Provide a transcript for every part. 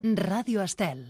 Ràdio Estel.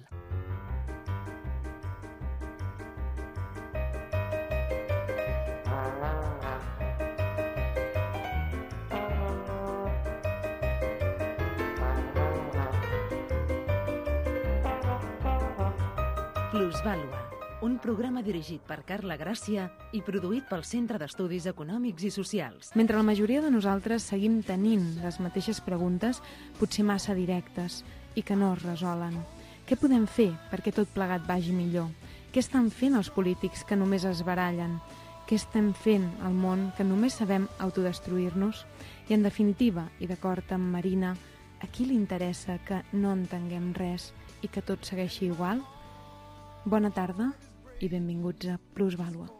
Plusvàlua, un programa dirigit per Carla Gràcia i produït pel Centre d'Estudis Econòmics i Socials. Mentre la majoria de nosaltres seguim tenint les mateixes preguntes, potser massa directes, i que no es resolen. Què podem fer perquè tot plegat vagi millor? Què estan fent els polítics que només es barallen? Què estem fent al món que només sabem autodestruir-nos? I en definitiva, i d'acord amb Marina, a qui li interessa que no entenguem res i que tot segueixi igual? Bona tarda i benvinguts a Plusvàlua.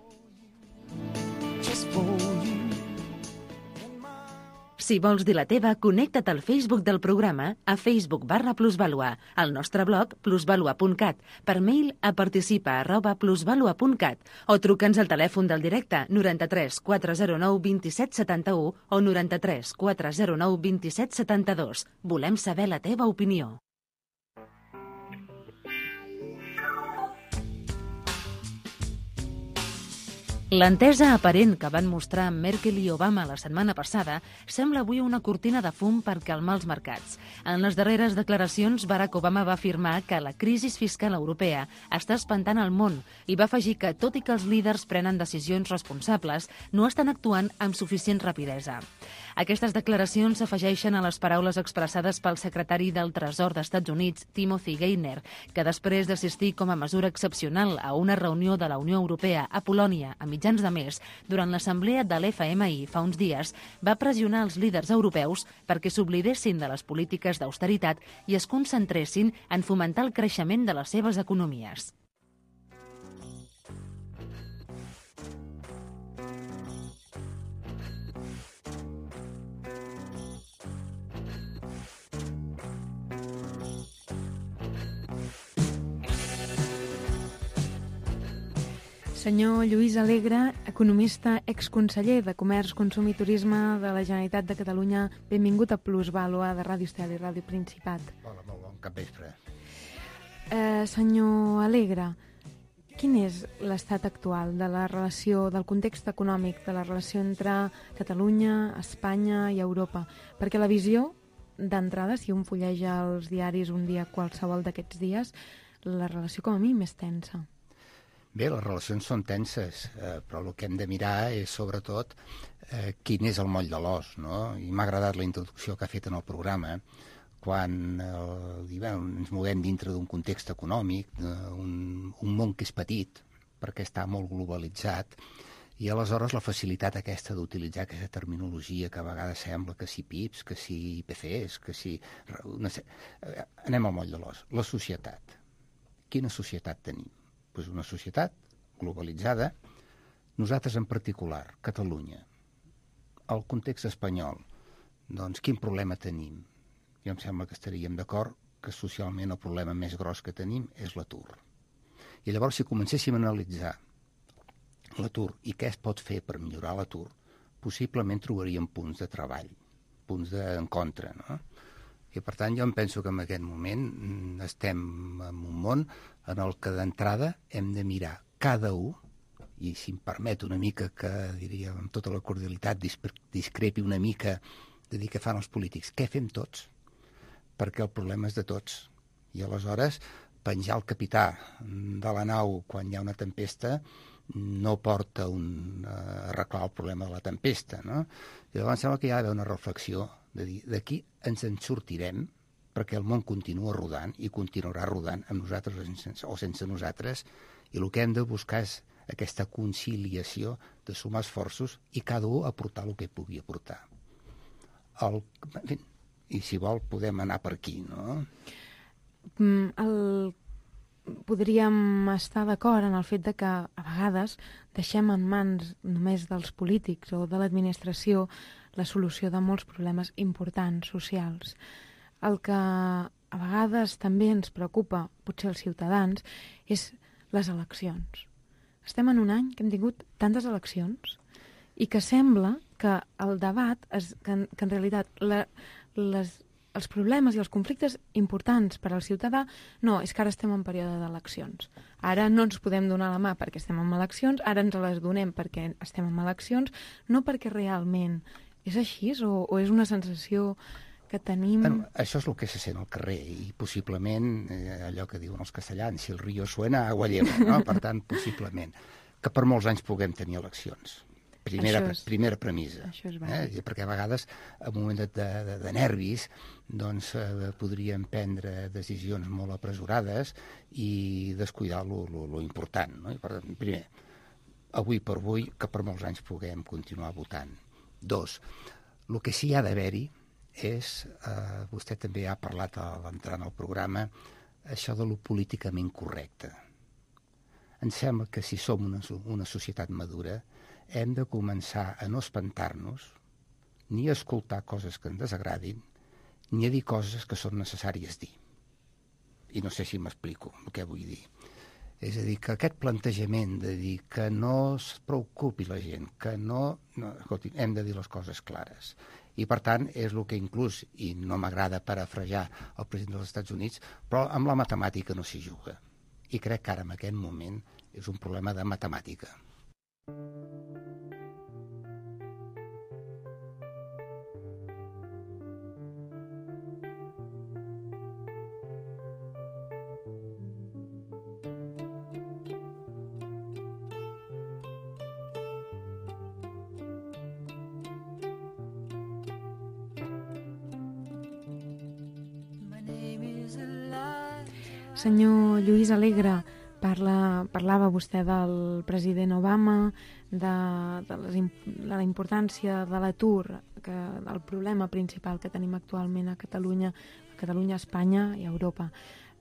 Si vols dir la teva, connecta't al Facebook del programa a Facebook/Plusvàlua, al nostre blog plusvalua.cat, per mail a participa@plusvalua.cat o truca'ns al telèfon del directe 93 409 27 71 o 93 409 27 72. Volem saber la teva opinió. L'entesa aparent que van mostrar Merkel i Obama la setmana passada sembla avui una cortina de fum per calmar els mercats. En les darreres declaracions, Barack Obama va afirmar que la crisi fiscal europea està espantant el món i va afegir que, tot i que els líders prenen decisions responsables, no estan actuant amb suficient rapidesa. Aquestes declaracions s'afegeixen a les paraules expressades pel secretari del Tresor d'Estats Units, Timothy Geithner, que després d'assistir com a mesura excepcional a una reunió de la Unió Europea a Polònia a mitjans de mes, durant l'assemblea de l'FMI fa uns dies, va pressionar els líders europeus perquè s'oblidessin de les polítiques d'austeritat i es concentressin en fomentar el creixement de les seves economies. Senyor Lluís Alegre, economista, exconseller de Comerç, Consum i Turisme de la Generalitat de Catalunya, benvingut a Plusvàlua de Ràdio Estel i Ràdio Principat. Hola, molt bon capvespre. Senyor Alegre, quin és l'estat actual de la relació, del context econòmic, de la relació entre Catalunya, Espanya i Europa? Perquè la visió d'entrada, si un fulleja els diaris un dia qualsevol d'aquests dies, la relació com a mínim és tensa. Bé, les relacions són tenses, però el que hem de mirar és, sobretot, quin és el moll de l'os, no? I m'ha agradat la introducció que ha fet en el programa, quan ens movem dintre d'un context econòmic, un món que és petit, perquè està molt globalitzat, i aleshores la facilitat aquesta d'utilitzar aquesta terminologia que a vegades sembla que si PIBs, que si IPCs, que si... Anem al moll de l'os. La societat. Quina societat tenim? Pues una societat globalitzada, nosaltres en particular, Catalunya, el context espanyol, doncs quin problema tenim? Jo em sembla que estaríem d'acord que socialment el problema més gros que tenim és l'atur. I llavors, si comencéssim a analitzar l'atur i què es pot fer per millorar l'atur, possiblement trobaríem punts de treball, punts en contra, no? I, per tant, jo em penso que en aquest moment estem en un món en el que d'entrada hem de mirar cada un, i si em permet una mica que, diria, amb tota la cordialitat, discrepi una mica de dir què fan els polítics, què fem tots? Perquè el problema és de tots. I aleshores, penjar el capità de la nau quan hi ha una tempesta no porta a arreglar el problema de la tempesta, no? I llavors em sembla que hi ha d'haver una reflexió de dir d'aquí ens en sortirem perquè el món continua rodant i continuarà rodant amb nosaltres o sense nosaltres, i el que hem de buscar és aquesta conciliació de sumar esforços i cada un aportar el que pugui aportar. I si vol podem anar per aquí, no? Podríem estar d'acord en el fet de que a vegades deixem en mans només dels polítics o de l'administració la solució de molts problemes importants, socials. El que a vegades també ens preocupa, potser als ciutadans, és les eleccions. Estem en un any que hem tingut tantes eleccions i que sembla que el debat, que en realitat les els problemes i els conflictes importants per al ciutadà, no, és que ara estem en període d'eleccions. Ara no ens podem donar la mà perquè estem en eleccions, ara ens les donem perquè estem en eleccions, no perquè realment és així o és una sensació que tenim... Bueno, això és el que se sent al carrer i possiblement allò que diuen els castellans, si el río suena, agua lleva, no? Per tant, possiblement, que per molts anys puguem tenir eleccions. Primera premissa. Això és bàsic. Perquè a vegades, en un moment de nervis, doncs podríem prendre decisions molt apresurades i descuidar lo important. No? I per tant, primer, avui per avui, que per molts anys puguem continuar votant. 2, el que sí ha d'haver-hi és, vostè també ha parlat a l'entrar en el programa, això de lo políticament correcte. Em sembla que si som una societat madura hem de començar a no espantar-nos, ni a escoltar coses que ens desagradin, ni a dir coses que són necessàries dir. I no sé si m'explico el que vull dir. És a dir, que aquest plantejament de dir que no es preocupi la gent, que escolti, hem de dir les coses clares. I, per tant, és el que inclús, i no m'agrada parafrajar el president dels Estats Units, però amb la matemàtica no s'hi juga. I crec que ara, en aquest moment, és un problema de matemàtica. Senyor Lluís Alegre, parlava vostè del president Obama, de la importància de l'atur, el problema principal que tenim actualment a Catalunya, Espanya i Europa.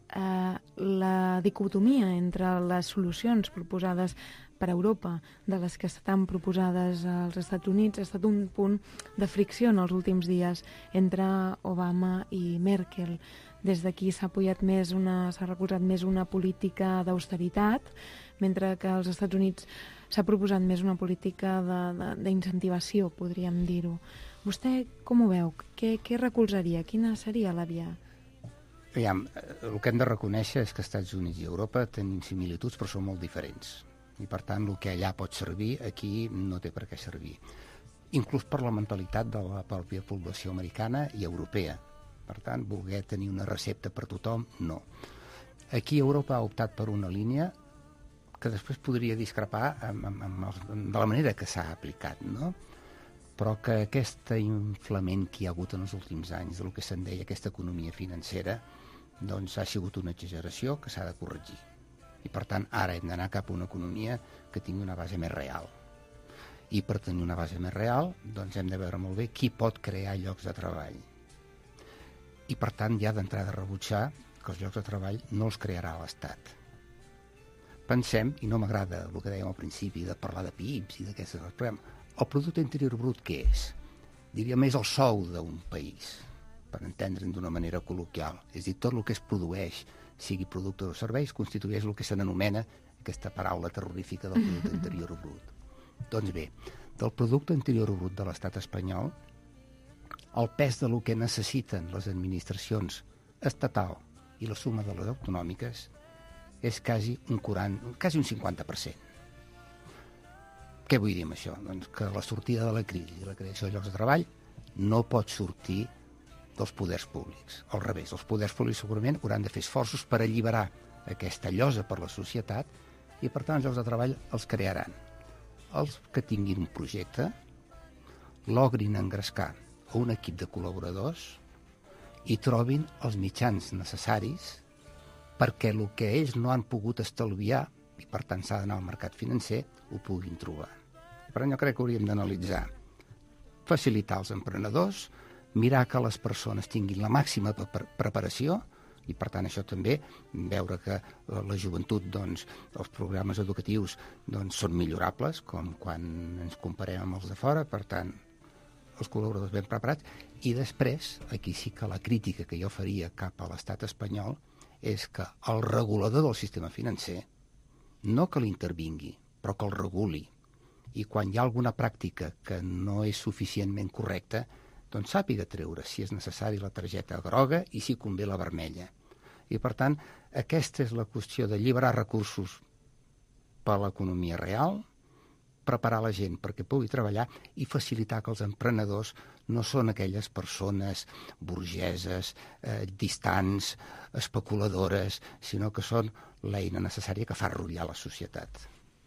La dicotomia entre les solucions proposades per Europa de les que estan proposades als Estats Units ha estat un punt de fricció en els últims dies entre Obama i Merkel. Des d'aquí s'ha recolzat més una política d'austeritat, mentre que als Estats Units s'ha proposat més una política d'incentivació, podríem dir-ho. Vostè com ho veu? Què recolzaria? Quina seria la via? Aviam, el que hem de reconèixer és que Estats Units i Europa tenim similituds però són molt diferents. I per tant, el que allà pot servir, aquí no té per què servir. Inclús per la mentalitat de la pròpia població americana i europea. Per tant, voler tenir una recepta per tothom, no. Aquí Europa ha optat per una línia que després podria discrepar de la manera que s'ha aplicat, no? Però que aquest inflament que hi ha hagut en els últims anys, del que se'n deia aquesta economia financera, doncs ha sigut una exageració que s'ha de corregir. I per tant, ara hem d'anar cap a una economia que tingui una base més real. I per tenir una base més real, doncs hem de veure molt bé qui pot crear llocs de treball. I, per tant, ja d'entrada rebutjar que els llocs de treball no els crearà l'Estat. Pensem, i no m'agrada el que dèiem al principi, de parlar de PIBs i d'aquestes coses, però el producte interior brut què és? Diríem, és el sou d'un país, per entendre'n d'una manera col·loquial. És a dir, tot el que es produeix, sigui producte o serveis, constitueix el que se n'anomena aquesta paraula terrorífica del producte interior brut. Doncs bé, del producte interior brut de l'Estat espanyol, el pes de lo que necessiten les administracions estatal i la suma de les autonòmiques és quasi un 50%. Què vull dir amb això? Doncs que la sortida de la crisi i la creació de llocs de treball no pot sortir dels poders públics. Al revés, els poders públics segurament hauran de fer esforços per alliberar aquesta llosa per la societat i, per tant, els llocs de treball els crearan. Els que tinguin un projecte logrin engrescar a un equip de col·laboradors i trobin els mitjans necessaris perquè el que ells no han pogut estalviar i per tant s'ha d'anar al mercat financer ho puguin trobar. Per tant, jo crec que hauríem d'analitzar, facilitar els emprenedors, mirar que les persones tinguin la màxima preparació i per tant això també, veure que la joventut, doncs, els programes educatius doncs, són millorables com quan ens comparem amb els de fora, per tant els col·laboradors ben preparats, i després, aquí sí que la crítica que jo faria cap a l'estat espanyol és que el regulador del sistema financer no que l'intervingui, però que el reguli. I quan hi ha alguna pràctica que no és suficientment correcta, doncs sàpiga treure, si és necessari, la targeta groga i, si convé, la vermella. I, per tant, aquesta és la qüestió d'alliberar recursos per a l'economia real, preparar la gent perquè pugui treballar i facilitar que els emprenedors no són aquelles persones burgeses, distants, especuladores, sinó que són l'eina necessària que fa rotllar la societat.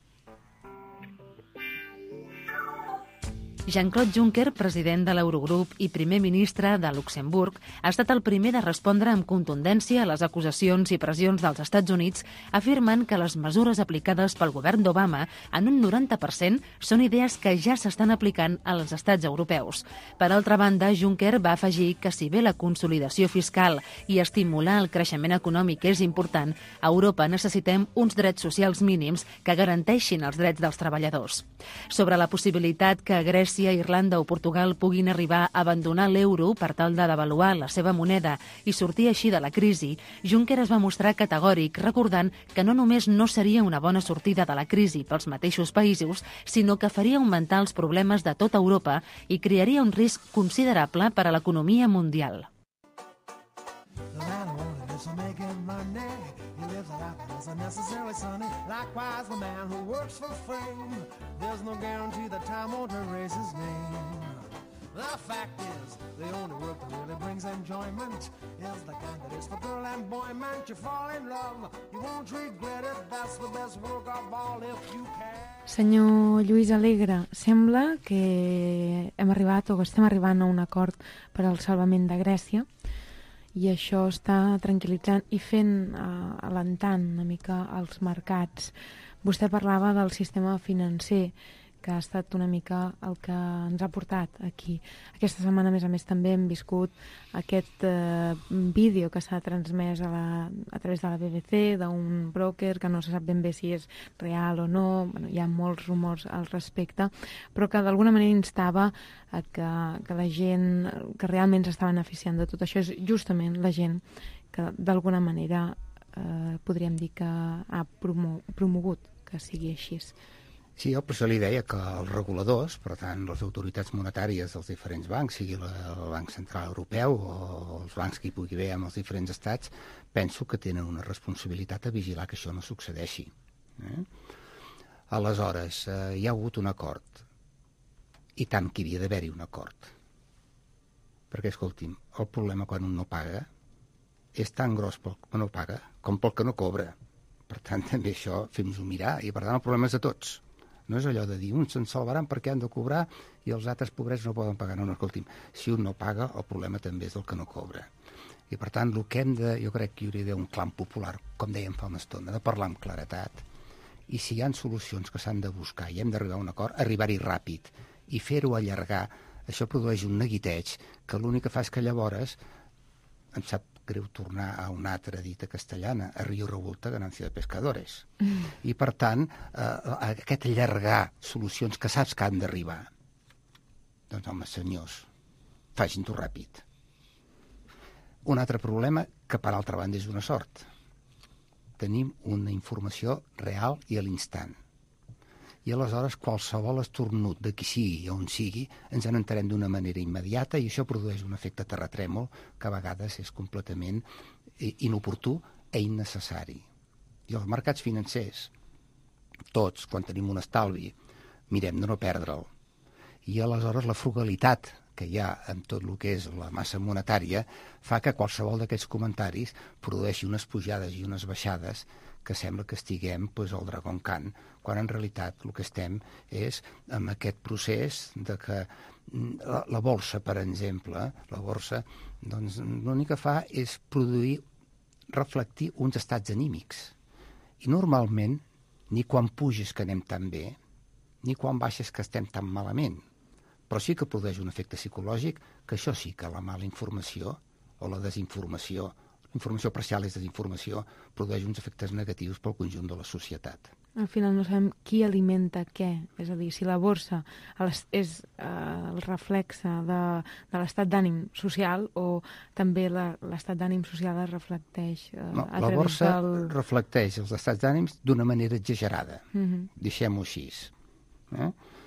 Jean-Claude Juncker, president de l'Eurogrup i primer ministre de Luxemburg, ha estat el primer de respondre amb contundència a les acusacions i pressions dels Estats Units, afirmant que les mesures aplicades pel govern d'Obama, en un 90%, són idees que ja s'estan aplicant als estats europeus. Per altra banda, Juncker va afegir que si bé la consolidació fiscal i estimular el creixement econòmic és important, a Europa necessitem uns drets socials mínims que garanteixin els drets dels treballadors. Sobre la possibilitat que Grècia, Irlanda o Portugal puguin arribar a abandonar l'euro per tal de devaluar la seva moneda i sortir així de la crisi, Juncker es va mostrar categòric, recordant que no només no seria una bona sortida de la crisi pels mateixos països, sinó que faria augmentar els problemes de tota Europa i crearia un risc considerable per a l'economia mundial. He lives a life that is unnecessarily sunny. Likewise, the man who works for fame, there's no guarantee that time won't erase his name. The fact is, the only work that really brings enjoyment is the kind that is for girl and boy. Man, you fall in love, you won't regret it. That's the best work of all if you can. Senyor Lluís Alegre, sembla que hem arribat o que estem arribant a un acord per al salvament de Grècia, i això està tranquil·litzant i fent alentant una mica els mercats. Vostè parlava del sistema financer, que ha estat una mica el que ens ha portat aquí. Aquesta setmana, a més, també hem viscut aquest vídeo que s'ha transmès a través de la BBC, d'un broker que no se sap ben bé si és real o no. Bueno, hi ha molts rumors al respecte, però que d'alguna manera instava a que la gent que realment s'està beneficiant de tot això és justament la gent que d'alguna manera podríem dir que ha promogut que sigui així. Sí, jo per això li deia que els reguladors, per tant, les autoritats monetàries dels diferents bancs, sigui el Banc Central Europeu o els bancs que hi pugui haver amb els diferents estats, penso que tenen una responsabilitat a vigilar que això no succeeixi. Aleshores, hi ha hagut un acord, i tant que hi havia d'haver-hi un acord. Perquè, escolti'm, el problema quan un no paga és tan gros pel que no paga com pel que no cobra. Per tant, també això fem-nos-ho mirar, i per tant el problema és de tots. No és allò de dir, uns se'n salvaran perquè han de cobrar i els altres pobrets no poden pagar. No, escolti'm, si un no paga, el problema també és el que no cobra. I per tant, el que hem de, jo crec que hi hauria un clam popular, com dèiem fa una estona, de parlar amb claretat. I si hi ha solucions que s'han de buscar i hem d'arribar a un acord, arribar-hi ràpid i fer-ho allargar, això produeix un neguiteig que l'únic que fa és que llavors, em sap greu tornar a una altra dita castellana, a Río Revolta, ganancia de pescadores. I, per tant, aquest allargar solucions que saps que han d'arribar, doncs, home, senyors, facin-ho ràpid. Un altre problema, que per altra banda és una sort. Tenim una informació real i a l'instant. I aleshores qualsevol estornut de qui sigui o on sigui ens en enterem d'una manera immediata i això produeix un efecte terratrèmol que a vegades és completament inoportú i innecessari. I els mercats financers, tots, quan tenim un estalvi, mirem de no perdre'l. I aleshores la frugalitat que hi ha en tot el que és la massa monetària fa que qualsevol d'aquests comentaris produeixi unes pujades i unes baixades que sembla que estiguem al Dragon Khan, quan en realitat el que estem és amb aquest procés de que la borsa, per exemple, la borsa, doncs l'únic que fa és reflectir uns estats anímics. I normalment, ni quan puges que anem tan bé, ni quan baixes que estem tan malament. Però sí que produeix un efecte psicològic, que això sí que la mala informació o la desinformació, informació parcial és desinformació, produeix uns efectes negatius pel conjunt de la societat. Al final no sabem qui alimenta què, és a dir, si la borsa és el reflexe de l'estat d'ànim social o també l'estat d'ànim social es reflecteix a través del... La borsa reflecteix els estats d'ànims d'una manera exagerada, deixem-ho així.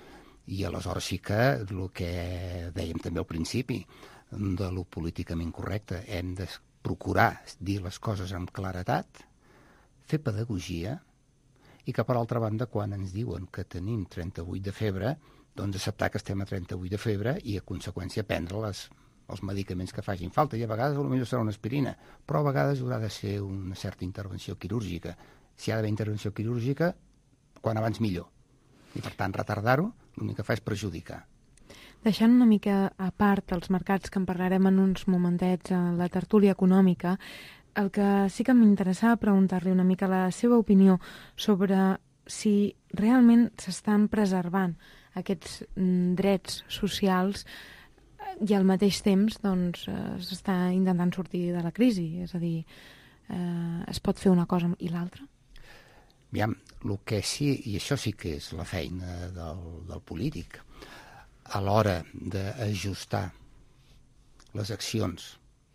I aleshores sí que el que dèiem també al principi, de lo políticament correcte, hem de procurar dir les coses amb claretat, fer pedagogia, i que, per altra banda, quan ens diuen que tenim 38 de febre, doncs acceptar que estem a 38 de febre i, a conseqüència, prendre els medicaments que facin falta. I a vegades potser serà una aspirina, però a vegades haurà de ser una certa intervenció quirúrgica. Si ha d'haver intervenció quirúrgica, quan abans millor. I, per tant, retardar-ho, l'únic que fa és perjudicar. Deixant una mica a part els mercats, que en parlarem en uns momentets a la tertúlia econòmica, el que sí que m'interessava preguntar-li una mica la seva opinió sobre si realment s'estan preservant aquests drets socials i al mateix temps doncs, s'està intentant sortir de la crisi. És a dir, es pot fer una cosa i l'altra? Aviam, el que sí, i això sí que és la feina del polític, a l'hora d'ajustar les accions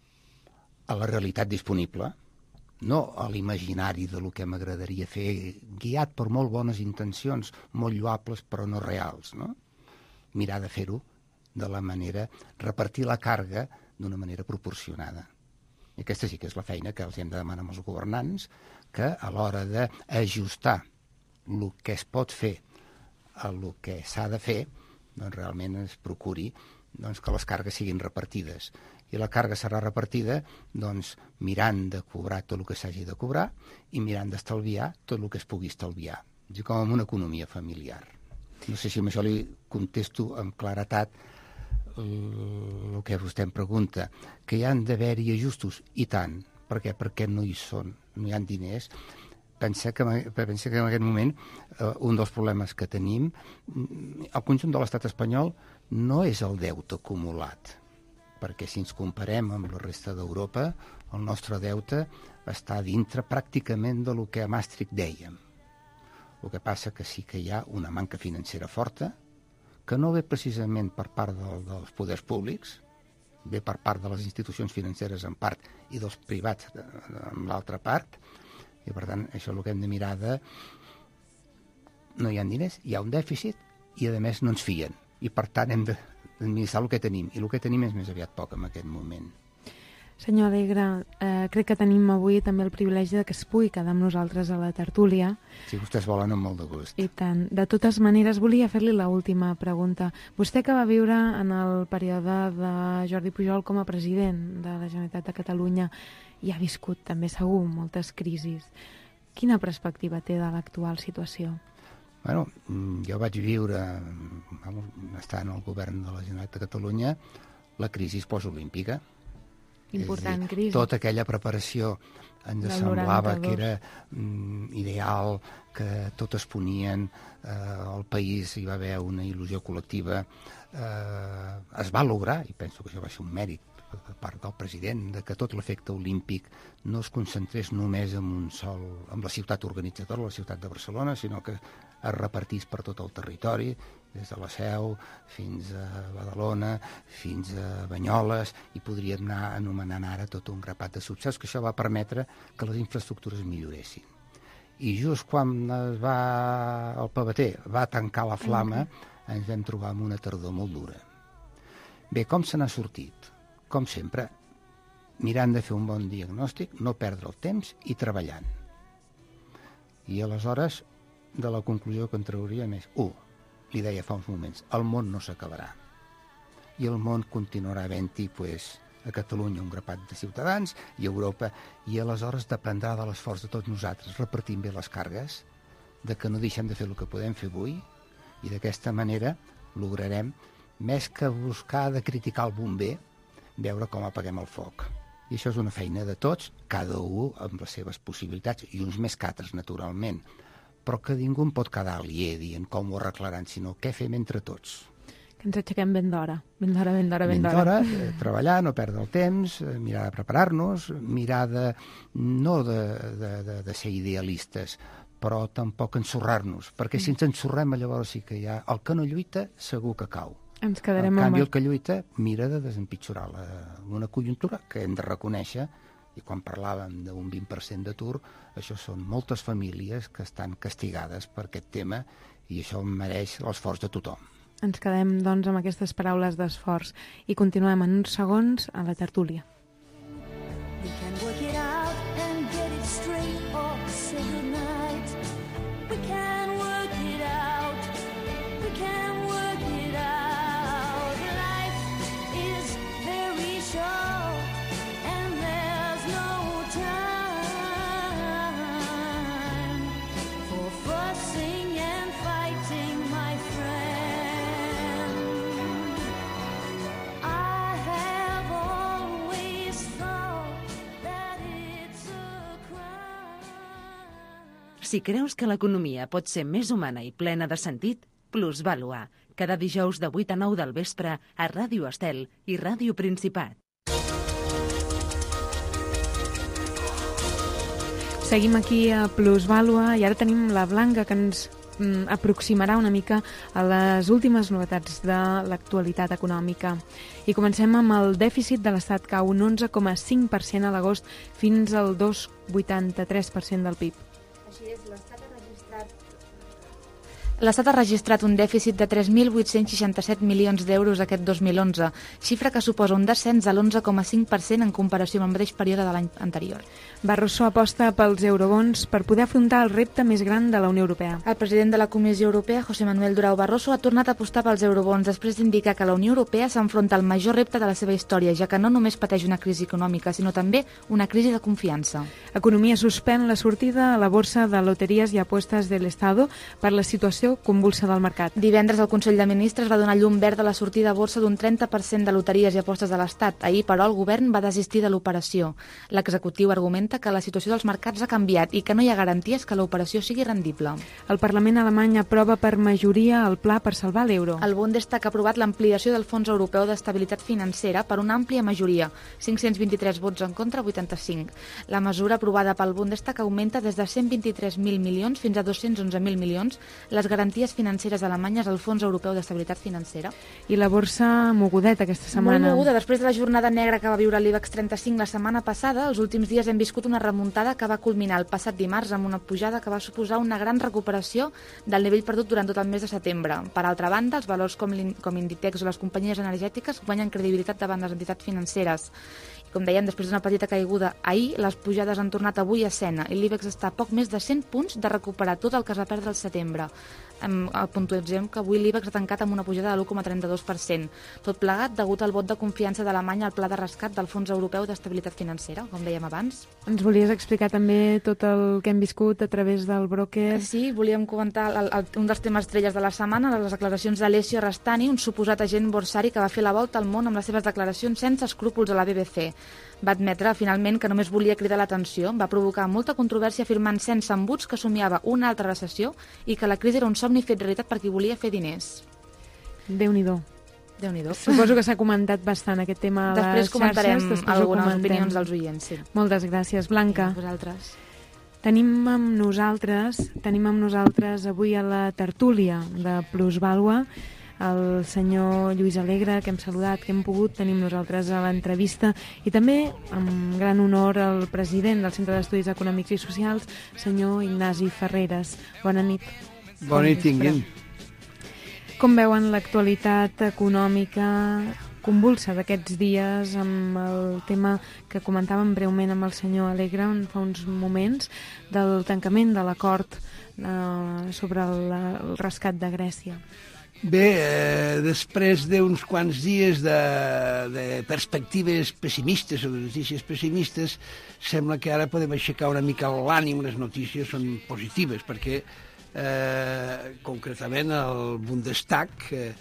a la realitat disponible, no a l'imaginari de lo que m'agradaria fer, guiat per molt bones intencions, molt lloables però no reals, no? Mirar de fer-ho de la manera, repartir la càrrega d'una manera proporcionada. I aquesta sí que és la feina que els hem de demanar als governants, que a l'hora d'ajustar el que es pot fer a el que s'ha de fer, doncs realment es procuri que les càrregues siguin repartides. I la càrrega serà repartida doncs, mirant de cobrar tot el que s'hagi de cobrar i mirant d'estalviar tot el que es pugui estalviar. És com en una economia familiar. No sé si amb això li contesto amb claretat el que vostè em pregunta. Que hi han d'haver-hi ajustos? I tant. Per què? Perquè no hi són. No hi ha diners. Pensa que en aquest moment un dels problemes que tenim al conjunt de l'estat espanyol no és el deute acumulat, perquè si ens comparem amb la resta d'Europa, el nostre deute està dintre pràcticament de lo que a Maastricht dèiem. El que passa que sí que hi ha una manca financera forta, que no ve precisament per part dels poders públics, ve per part de les institucions financeres en part i dels privats en l'altra part, i per tant això és el que hem de mirar de... No hi ha diners, hi ha un dèficit i a més no ens fien, i per tant hem d'administrar el que tenim, i el que tenim és més aviat poc en aquest moment. Senyor Alegre, crec que tenim avui també el privilegi de que es pugui quedar amb nosaltres a la tertúlia. Si vostès volen, amb molt de gust. I tant. De totes maneres, volia fer-li l'última pregunta. Vostè que va viure en el període de Jordi Pujol com a president de la Generalitat de Catalunya i ha viscut també segur moltes crisis, quina perspectiva té de l'actual situació? Bueno, jo vaig viure, estant al govern de la Generalitat de Catalunya, la crisi postolímpica. Important crisi. Tota aquella preparació ens semblava que era ideal, que tot es ponien, al país hi va haver una il·lusió col·lectiva, es va lograr, i penso que això va ser un mèrit per part del president, de que tot l'efecte olímpic no es concentrés només en la ciutat organitzadora, la ciutat de Barcelona, sinó que es repartís per tot el territori, des de la Seu fins a Badalona, fins a Banyoles, i podríem anar anomenant ara tot un grapat de subseus, que això va permetre que les infraestructures milloressin. I just quan el PBT va tancar la flama, ens vam trobar amb una tardor molt dura. Bé, com se n'ha sortit? Com sempre, mirant de fer un bon diagnòstic, no perdre el temps i treballant. I aleshores, de la conclusió que en trauríem és, li deia fa uns moments, el món no s'acabarà. I el món continuarà havent-hi, a Catalunya un grapat de ciutadans i a Europa, i aleshores dependrà de l'esforç de tots nosaltres, repartint bé les càrregues, de que no deixem de fer el que podem fer avui, i d'aquesta manera lograrem, més que buscar de criticar el bomber, veure com apaguem el foc. I això és una feina de tots, cada un amb les seves possibilitats, i uns més que altres, naturalment, però que ningú en pot quedar aliè dient com ho arreglaran, sinó què fem entre tots. Que ens aixequem ben d'hora, ben d'hora. Treballar, no perdre el temps, mirar de preparar-nos, mirar no de ser idealistes, però tampoc ensorrar-nos, perquè si ens ensorrem llavors sí que hi ha... El que no lluita segur que cau. Ens quedarem en canvi, el que lluita mira de desempitjorar una conjuntura que hem de reconèixer, i quan parlàvem d'un 20% d'atur, això són moltes famílies que estan castigades per aquest tema, i això mereix l'esforç de tothom. Ens quedem, doncs, amb aquestes paraules d'esforç i continuem en uns segons a la tertúlia. We can work it out and get it straight or say goodnight. We can work it out. We can work it out. Life is very short and there's no time for fussing and fighting, my friend. I have always thought that it's a crime. Si creus que l'economia pot ser més humana i plena de sentit, Plusvàlua, cada dijous de 8 a 9 del vespre a Ràdio Estel i Ràdio Principat. Seguim aquí a Plusvàlua i ara tenim la Blanca que ens aproximarà una mica a les últimes novetats de l'actualitat econòmica. I comencem amb el dèficit de l'Estat, cau un 11,5% a l'agost fins al 2,83% del PIB. Així és, l'Estat ha registrat un dèficit de 3.867 milions d'euros aquest 2011, xifra que suposa un descens de l'11,5% en comparació amb el mateix període de l'any anterior. Barroso aposta pels eurobons per poder afrontar el repte més gran de la Unió Europea. El president de la Comissió Europea, José Manuel Durão Barroso, ha tornat a apostar pels eurobons després d'indicar que la Unió Europea s'enfronta al major repte de la seva història, ja que no només pateix una crisi econòmica, sinó també una crisi de confiança. Economia suspèn la sortida a la borsa de loteries i apuestes de l'Estado per la situació convulsa del mercat. Divendres el Consell de Ministres va donar llum verda a la sortida a borsa d'un 30% de loteries i apostes de l'Estat. Ahir, però, el govern va desistir de l'operació. L'executiu argumenta que la situació dels mercats ha canviat i que no hi ha garanties que l'operació sigui rendible. El Parlament alemany aprova per majoria el pla per salvar l'euro. El Bundestag ha aprovat l'ampliació del Fons Europeu d'Estabilitat Financera per una àmplia majoria, 523 vots en contra, 85. La mesura aprovada pel Bundestag augmenta des de 123.000 milions fins a 211.000 milions les garanties financeres alemanyes al Fons Europeu d'Estabilitat Financera. I la borsa mogudeta aquesta setmana. Molt moguda. Després de la jornada negra que va viure l'IBEX 35 la setmana passada, els últims dies hem viscut una remuntada que va culminar el passat dimarts amb una pujada que va suposar una gran recuperació del nivell perdut durant tot el mes de setembre. Per altra banda, els valors com Inditex o les companyies energètiques guanyen credibilitat davant les entitats financeres. I com dèiem, després d'una petita caiguda ahir, les pujades han tornat avui a escena i l'IBEX està a poc més de 100 punts de recuperar tot el que es va perdre al setembre. Puntualitzem que avui l'IBEX ha tancat amb una pujada de l'1,32%. Tot plegat degut al vot de confiança d'Alemanya al pla de rescat del Fons Europeu d'Estabilitat Financera, com dèiem abans. Ens volies explicar també tot el que hem viscut a través del broker? Sí, volíem comentar un dels temes estrelles de la setmana, les declaracions d'Alessio Rastani, un suposat agent borsari que va fer la volta al món amb les seves declaracions sense escrúpols a la BBC. Va admetre, finalment, que només volia cridar l'atenció. Va provocar molta controvèrsia afirmant sense embuts que somiava una altra recessió i que la crisi era un somni fet realitat per qui volia fer diners. Déu-n'hi-do. Déu-n'hi-do. Suposo que s'ha comentat bastant aquest tema a les xarxes. Després comentarem algunes opinions dels oients. Sí. Moltes gràcies, Blanca. I vosaltres. Tenim amb nosaltres avui a la tertúlia de Plusvàlua el senyor Lluís Alegre, que hem saludat, que hem pogut tenir nosaltres a l'entrevista, i també, amb gran honor, el president del Centre d'Estudis Econòmics i Socials, senyor Ignasi Ferreres. Bona nit. Bona nit, tinguin. Com veuen l'actualitat econòmica convulsa d'aquests dies amb el tema que comentàvem breument amb el senyor Alegre fa uns moments del tancament de l'acord sobre el rescat de Grècia? Bé, després d'uns quants dies de perspectives pessimistes o de notícies pessimistes, sembla que ara podem aixecar una mica l'ànim, les notícies són positives, perquè concretament el Bundestag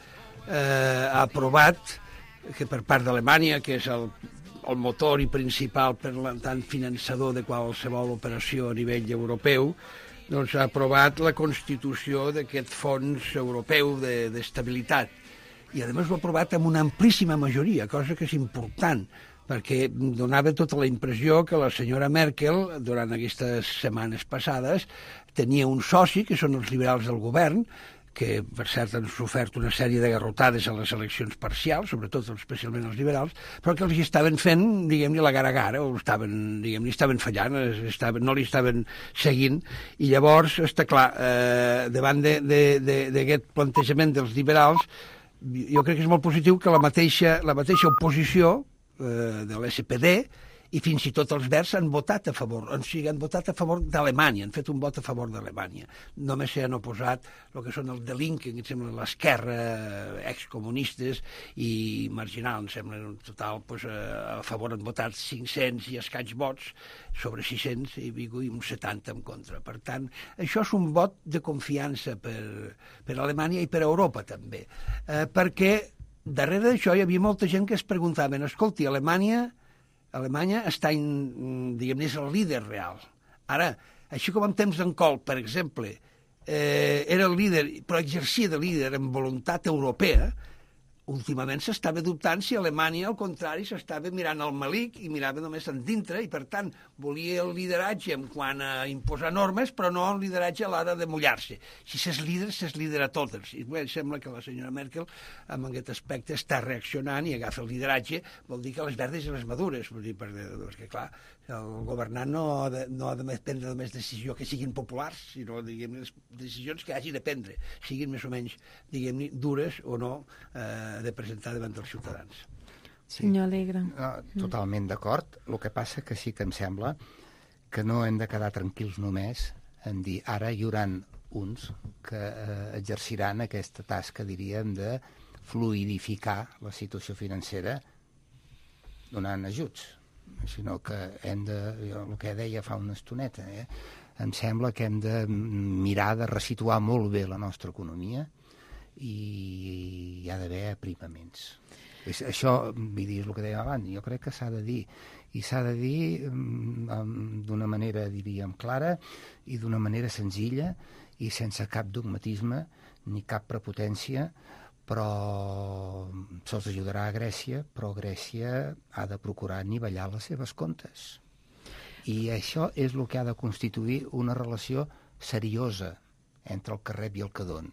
ha aprovat que per part d'Alemanya, que és el motor i principal per tant finançador de qualsevol operació a nivell europeu, doncs ha aprovat la constitució d'aquest fons europeu d'estabilitat. I, a més, ho ha aprovat amb una amplíssima majoria, cosa que és important, perquè donava tota la impressió que la senyora Merkel, durant aquestes setmanes passades, tenia un soci, que són els liberals del govern, que per cert han sofert una sèrie de garrotades a les eleccions parcials, sobretot especialment els liberals, però que els hi estaven fent, diguem-ne, la gara a gara, o estaven fallant, no li estaven seguint, i llavors, està clar, davant d'aquest plantejament dels liberals, jo crec que és molt positiu que la mateixa oposició de l'SPD i fins i tot els Verds han votat a favor, han votat a favor d'Alemanya, han fet un vot a favor d'Alemanya. Només s'hi han oposat el que són els de Linken, que em sembla l'esquerra, excomunistes i marginal, em sembla en total a favor han votat 500 i escaig vots sobre 600 i uns 70 en contra. Per tant, això és un vot de confiança per Alemanya i per Europa també, perquè darrere d'això hi havia molta gent que es preguntaven, escolti, Alemanya està, diguem-ne, és el líder real. Ara, així com en temps d'en Kohl, per exemple, era el líder, però exercia de líder amb voluntat europea, últimament s'estava dubtant si Alemanya, al contrari, s'estava mirant al malic i mirava només en dintre i, per tant, volia el lideratge en quant a imposar normes, però no el lideratge a l'hora de mullar-se. Si s'és líder a totes. I bé, sembla que la senyora Merkel, en aquest aspecte, està reaccionant i agafa el lideratge, vol dir que les verdes i les madures, vol dir, perquè, clar, el governant no ha de prendre només decisions que siguin populars, sinó, diguem-ne, decisions que hagi de prendre, siguin més o menys, diguem-ne, dures o no, de presentar davant dels ciutadans. Senyor Alegre. No, totalment d'acord. El que passa que sí que em sembla que no hem de quedar tranquils només en dir ara hi haurà uns que exerciran aquesta tasca, diríem, de fluidificar la situació financera donant ajuts, sinó que hem de, el que deia fa una estoneta, em sembla que hem de mirar de resituar molt bé la nostra economia i hi ha d'haver aprimaments. Això, vull dir, és el que dèiem abans, jo crec que s'ha de dir, i s'ha de dir d'una manera, diríem, clara i d'una manera senzilla i sense cap dogmatisme ni cap prepotència, però se'ls ajudarà a Grècia, però Grècia ha de procurar anivellar les seves comptes. I això és el que ha de constituir una relació seriosa entre el que rep i el que dona.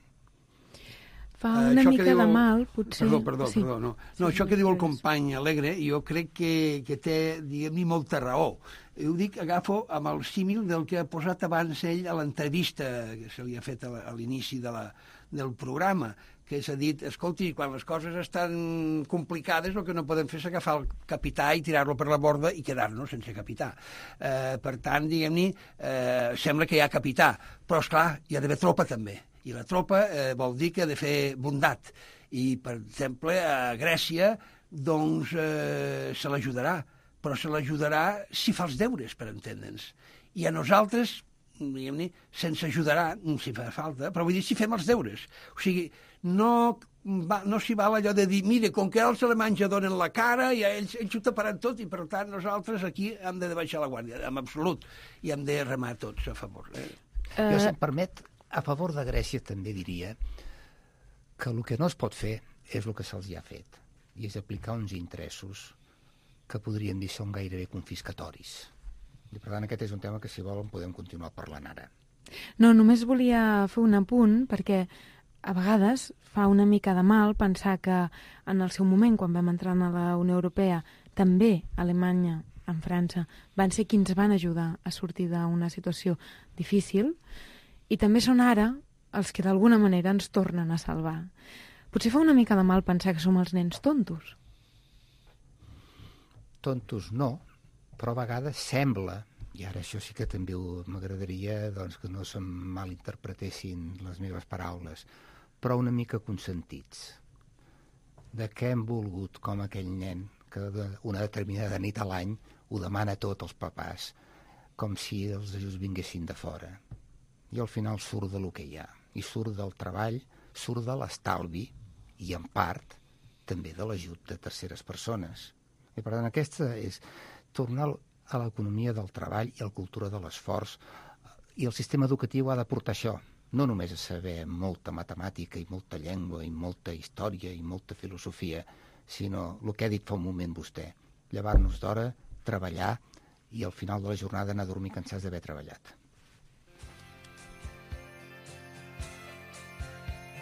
Fa una mica de mal, potser... Perdó, no. No, això que diu el company Alegre, jo crec que té, diguem-ne, molta raó. Ho dic, agafo amb el símil del que ha posat abans ell a l'entrevista que se li ha fet a l'inici del programa, que s'ha dit, escolti, quan les coses estan complicades el que no podem fer és agafar el capità i tirar-lo per la borda i quedar-nos sense capità. Per tant, diguem-ne, sembla que hi ha capità, però, esclar, hi ha d'haver tropa també. I la tropa vol dir que ha de fer bondat. I, per exemple, a Grècia, doncs, se l'ajudarà, però se l'ajudarà si fa els deures, per entendre'ns. I a nosaltres, diguem-ne, se'ns ajudarà, si fa falta, però vull dir, si fem els deures. O sigui, no s'hi val allò de dir, mire, com que els alemanys ja donen la cara, i ells ho taparan tot, i per tant nosaltres aquí hem de baixar la guàrdia, en absolut, i hem de remar tots a favor. Jo, si em permet, a favor de Grècia també diria que el que no es pot fer és el que se'ls ha fet, i és aplicar uns interessos que podríem dir són gairebé confiscatoris. I per tant aquest és un tema que si volen podem continuar parlant ara. No, només volia fer un apunt perquè a vegades fa una mica de mal pensar que en el seu moment, quan vam entrar a la Unió Europea, també Alemanya, en França, van ser qui ens van ajudar a sortir d'una situació difícil i també són ara els que d'alguna manera ens tornen a salvar. Potser fa una mica de mal pensar que som els nens tontos. Tontos no, però a vegades sembla, i ara això sí que també m'agradaria doncs, que no se'm malinterpretessin les meves paraules, però una mica consentits. De què hem volgut com aquell nen que una determinada nit a l'any ho demana tot als papàs, com si els ajuts vinguessin de fora. I al final surt de lo que hi ha, i surt del treball, surt de l'estalvi, i en part també de l'ajut de terceres persones. I per tant aquesta és tornar a l'economia del treball i a la cultura de l'esforç, i el sistema educatiu ha de portar això, no només a saber molta matemàtica i molta llengua i molta història i molta filosofia, sinó el que ha dit fa un moment vostè, llevar-nos d'hora, treballar i al final de la jornada anar a dormir cansats d'haver treballat.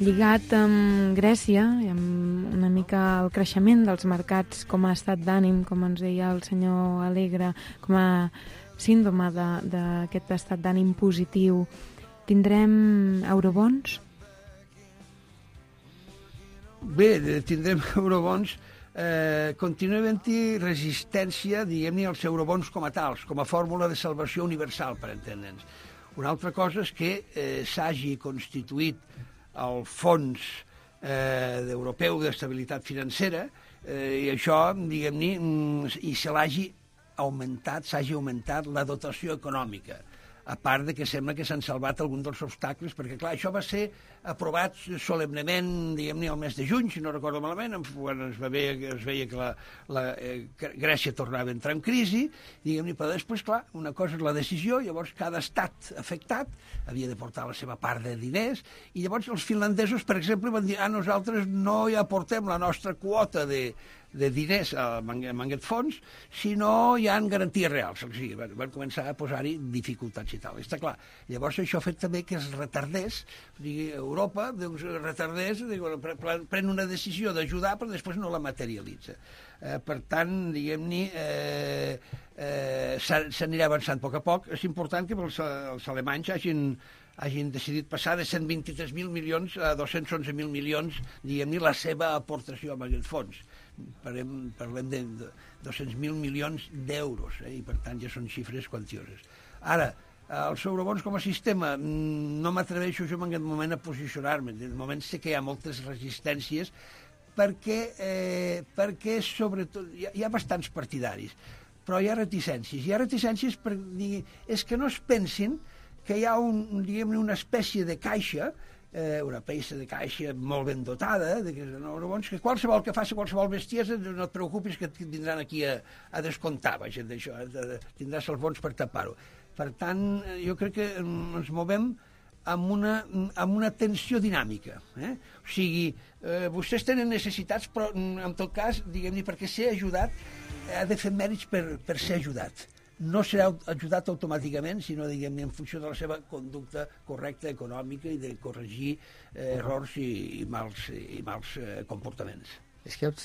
lligat amb Grècia i amb una mica el creixement dels mercats com a estat d'ànim, com ens deia el senyor Alegre, com a símptoma d'aquest estat d'ànim positiu, tindrem eurobons? Bé, tindrem eurobons. Continua havent-hi resistència, diguem-ne, als eurobons com a tals, com a fórmula de salvació universal, per entendre'ns. Una altra cosa és que s'hagi constituït el Fons Europeu d'Estabilitat Financera i això, diguem-ne, i s'hagi augmentat la dotació econòmica, a part de que sembla que s'han salvat alguns dels obstacles, perquè, clar, això va ser aprovat solemnement, diguem-ne, al mes de juny, si no recordo malament, quan es veia que la Grècia tornava a entrar en crisi, diguem-ne, però després, clar, una cosa és la decisió, llavors cada estat afectat havia de portar la seva part de diners, i llavors els finlandesos, per exemple, van dir, nosaltres no hi aportem la nostra quota de diners en aquest fons, si no hi ha garanties reals. O sigui, van començar a posar-hi dificultats i tal. Està clar. Llavors això ha fet també que es retardés, Europa retardés, pren una decisió d'ajudar però després no la materialitza. Per tant, diguem-ne, s'anirà avançant a poc. És important que els alemanys hagin decidit passar de 123.000 milions a 211.000 milions, diguem-ne, la seva aportació a aquest fons. Parlem de 200.000 milions d'euros, i per tant ja són xifres quantioses. Ara, els eurobons com a sistema, no m'atreveixo jo en aquest moment a posicionar-me. De moment sé que hi ha moltes resistències perquè sobretot hi ha bastants partidaris, però hi ha reticències. Hi ha reticències per dir, és que no es pensin que hi ha una espècie de caixa, una peça de caixa molt ben dotada, que qualsevol que faci qualsevol bestiesa no et preocupis que et vindran aquí a descomptar, d'això, tindràs els bons per tapar-ho. Per tant, jo crec que ens movem amb una tensió dinàmica. O sigui, vostès tenen necessitats, però en tot cas, diguem-ne, perquè ser ajudat ha de fer mèrits per ser ajudat. No serà ajudat automàticament, sinó, diguem-ne, en funció de la seva conducta correcta, econòmica, i de corregir errors i mals comportaments. És que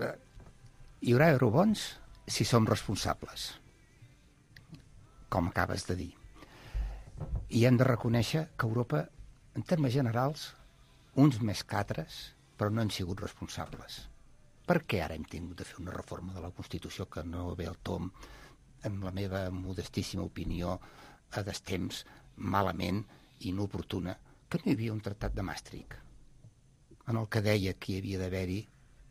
hi haurà eurobons si som responsables, com acabes de dir. I hem de reconèixer que Europa, en termes generals, uns més que altres, però no han sigut responsables. Per què ara hem tingut de fer una reforma de la Constitució que no ve al tom, en la meva modestíssima opinió, a destemps, malament i inoportuna, que no hi havia un tractat de Maastricht, en el que deia que hi havia d'haver-hi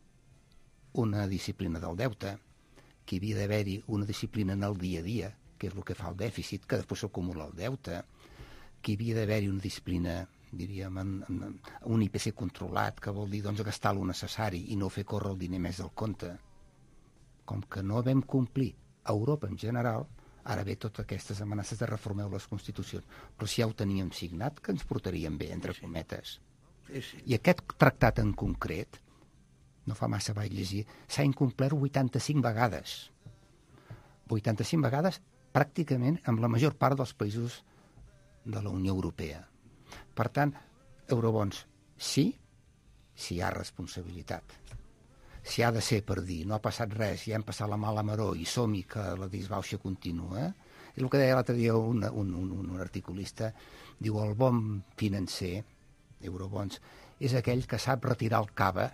una disciplina del deute, que hi havia d'haver-hi una disciplina en el dia a dia, que és el que fa el dèficit, que després s'acumula el deute, que hi havia d'haver-hi una disciplina, diríem, un IPC controlat, que vol dir gastar lo necessari i no fer córrer el diner més del compte. Com que no vam complir a Europa en general, ara ve totes aquestes amenaces de reformeu les constitucions. Però si ja ho teníem signat, que ens portarien bé, entre cometes. I aquest tractat en concret, no fa massa vaig llegir, s'ha incomplert 85 vegades. 85 vegades pràcticament amb la major part dels països de la Unió Europea. Per tant, eurobons sí, si hi ha responsabilitat. Si ha de ser per dir, no ha passat res, ja hem passat la mala maror i som-hi que la disbauxa continua. És el que deia l'altre dia un articulista, diu, el bon financer, eurobons, és aquell que sap retirar el cava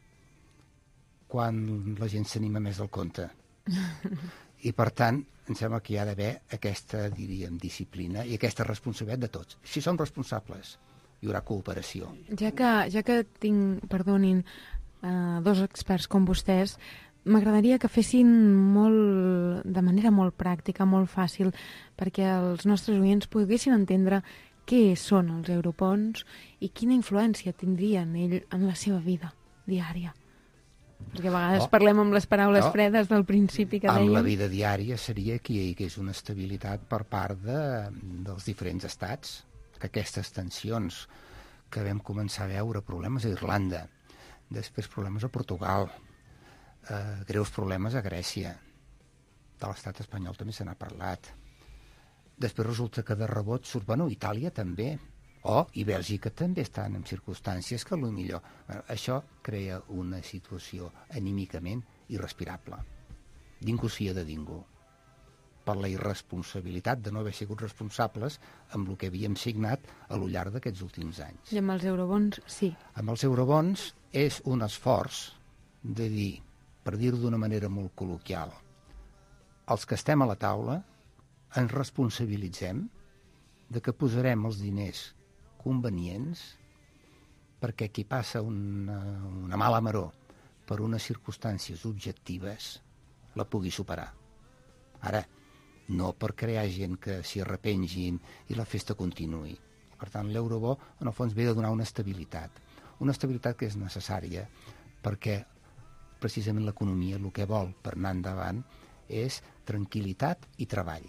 quan la gent s'anima més del compte. I, per tant, em sembla que hi ha d'haver aquesta, diríem, disciplina i aquesta responsabilitat de tots. Si som responsables, hi haurà cooperació. Ja que tinc, perdonin, dos experts com vostès, m'agradaria que fessin de manera molt pràctica, molt fàcil, perquè els nostres oients poguessin entendre què són els eurobons i quina influència tindrien en la seva vida diària. Perquè a vegades parlem amb les paraules fredes del principi que dèiem. Amb la vida diària seria que hi hagués una estabilitat per part dels diferents estats, que aquestes tensions que vam començar a veure, problemes a Irlanda, després problemes a Portugal, greus problemes a Grècia, de l'estat espanyol també se n'ha parlat. Després resulta que de rebot surt, Itàlia també, I Bèlgica també estan en circumstàncies que potser això crea una situació anímicament irrespirable. Ningú s'hi ha de ningú, per la irresponsabilitat de no haver sigut responsables amb el que havíem signat a lo llarg d'aquests últims anys. I amb els eurobons, sí. Amb els eurobons és un esforç de dir, per dir-ho d'una manera molt col·loquial, els que estem a la taula ens responsabilitzem de que posarem els diners convenients perquè qui passa una mala maror per unes circumstàncies objectives la pugui superar. Ara, no per crear gent que s'hi arrepengin i la festa continuï. Per tant, l'eurobó, en el fons, ve de donar una estabilitat que és necessària perquè precisament l'economia el que vol per anar endavant és tranquil·litat i treball.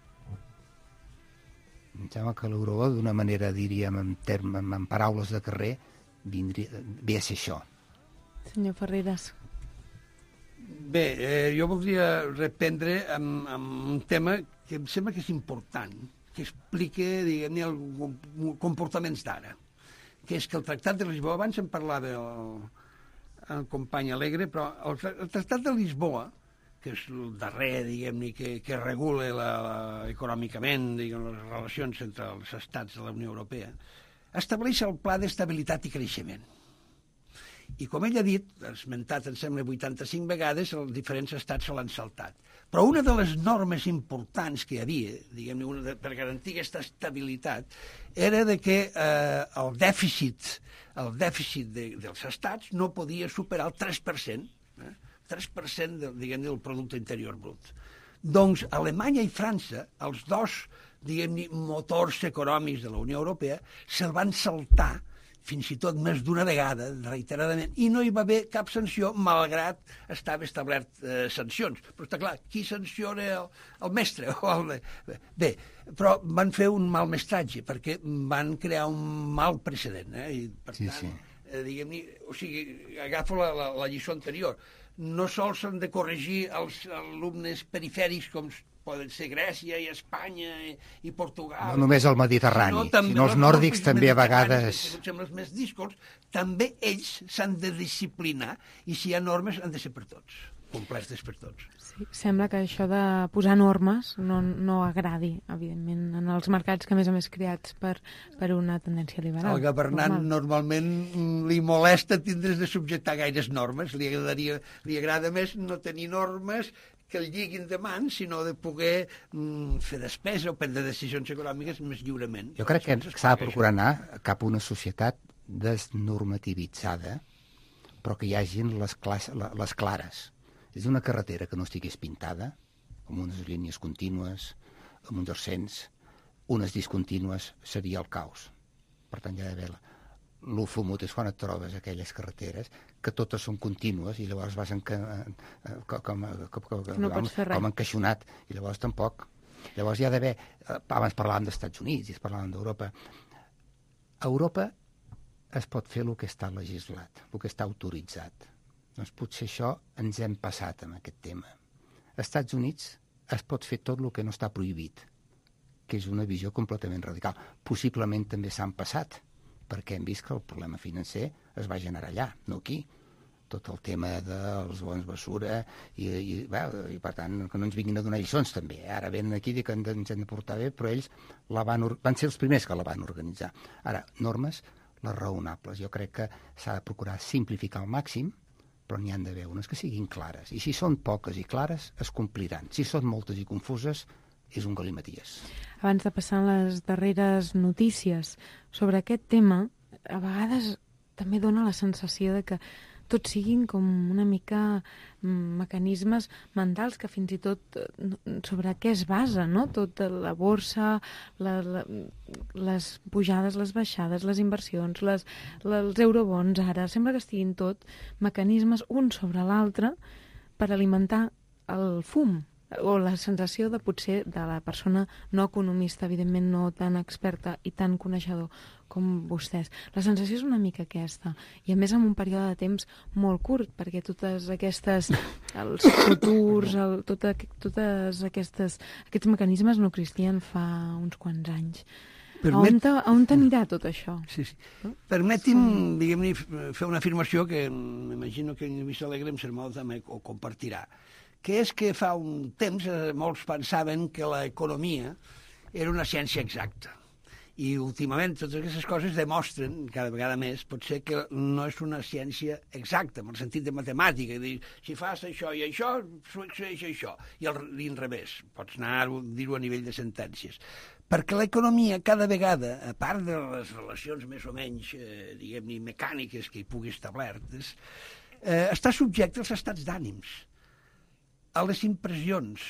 Em sembla que l'eurobó, d'una manera, diríem, en paraules de carrer, ve a ser això. Senyor Ferreras. Bé, jo voldria reprendre amb un tema que em sembla que és important, que explica, diguem-ne, els comportaments d'ara, que és que el Tractat de Lisboa, abans en parlava el company Alegre, però el Tractat de Lisboa, que és el darrer, diguem-ne, que regula econòmicament, diguem, les relacions entre els estats de la Unió Europea, estableix el Pla d'Estabilitat i Creixement. I com ell ha dit, esmentat, em sembla, 85 vegades, els diferents estats se l'han saltat. Però una de les normes importants que hi havia, diguem-ne, per garantir aquesta estabilitat, era de que el dèficit dels estats no podia superar el 3%, 3% del producte interior brut. Doncs Alemanya i França, els dos, diguem-ne, motors econòmics de la Unió Europea, se'l van saltar fins i tot més d'una vegada, reiteradament, i no hi va haver cap sanció, malgrat estava establert sancions. Però està clar, qui sanciona el mestre? Bé, però van fer un mal mestratge, perquè van crear un mal precedent. I, per tant, diguem-ne, o sigui, agafo la lliçó anterior. No sols s'han de corregir els alumnes perifèrics com poden ser Grècia i Espanya i Portugal. No només el Mediterrani, sinó els nòrdics també a vegades... Que són els més díscols, també ells s'han de disciplinar i si hi ha normes han de ser per tots, completes per tots. Sí, sembla que això de posar normes no agradi, evidentment, en els mercats que a més creats per una tendència liberal. Al governant normalment li molesta tindre's de subjectar gaires normes, li agrada més no tenir normes que el lliguin de mans, sinó de poder fer despesa o prendre decisions econòmiques més lliurement. Jo crec que s'ha de procurar anar cap a una societat desnormativitzada, però que hi hagin les clares. És una carretera que no estigués pintada, amb unes línies contínues, amb uns ascens, unes discontínues, seria el caos. Per tant, hi ha d'haver lo fumut és quan et trobes aquelles carreteres que totes són contínues i llavors vas com encaixonat i llavors tampoc. Llavors hi ha d'haver, abans parlàvem dels Estats Units i parlàvem d'Europa. A Europa es pot fer el que està legislat, el que està autoritzat. Doncs potser això ens hem passat amb aquest tema. Als Estats Units es pot fer tot el que no està prohibit, que és una visió completament radical. Possiblement també s'han passat, perquè hem vist que el problema financer es va generar allà, no aquí. Tot el tema dels bons basura i per tant, que no ens vinguin a donar lliçons també. Ara venen aquí que ens hem de portar bé, però ells van ser els primers que la van organitzar. Ara, normes, les raonables. Jo crec que s'ha de procurar simplificar al màxim, però n'hi han d'haver unes que siguin clares. I si són poques i clares, es compliran. Si són moltes i confuses, és un galimaties. Abans de passar a les darreres notícies sobre aquest tema, a vegades també dona la sensació de que tot siguin com una mica mecanismes mentals que fins i tot sobre què es basa, no? Tota la borsa, les pujades, les baixades, les inversions, els eurobons, ara sembla que estiguin tot mecanismes un sobre l'altre per alimentar el fum o la sensació de potser de la persona no economista, evidentment no tan experta i tan coneixedor com vostès. La sensació és una mica aquesta, i a més en un període de temps molt curt, perquè totes aquestes, els futurs, aquests mecanismes no existien fa uns quants anys. On t'anirà tot això? Sí. Permeti'm, diguem-ne, fer una afirmació que m'imagino que en Lluís Alegre em serà molt també ho compartirà, que és que fa un temps molts pensaven que l'economia era una ciència exacta. I últimament totes aquestes coses demostren, cada vegada més, potser que no és una ciència exacta, en el sentit de matemàtica, dir, si fas això i això, succeeix això, i al revés. Pots anar a dir-ho a nivell de sentències. Perquè l'economia cada vegada, a part de les relacions més o menys, diguem-ne, mecàniques que hi pugui establertes, està subjecte als estats d'ànims, a les impressions,